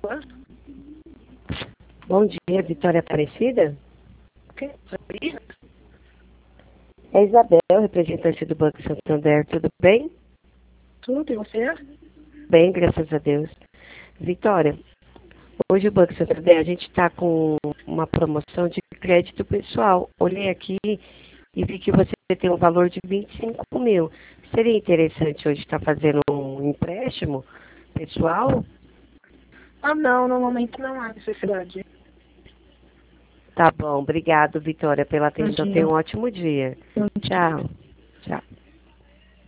Bom dia, Vitória Aparecida? Quem? Sabia? É Isabel, representante do Banco Santander, tudo bem? Tudo, e você? Bem, graças a Deus. Vitória, hoje o Banco Santander, a gente está com uma promoção de crédito pessoal. Olhei aqui e vi que você tem um valor de 25 mil. Seria interessante hoje estar fazendo um empréstimo pessoal? Ah, não, no momento não há necessidade. Tá bom, obrigado, Vitória, pela Bom atenção. dia. Tenha um ótimo dia. Bom dia. Tchau. Tchau.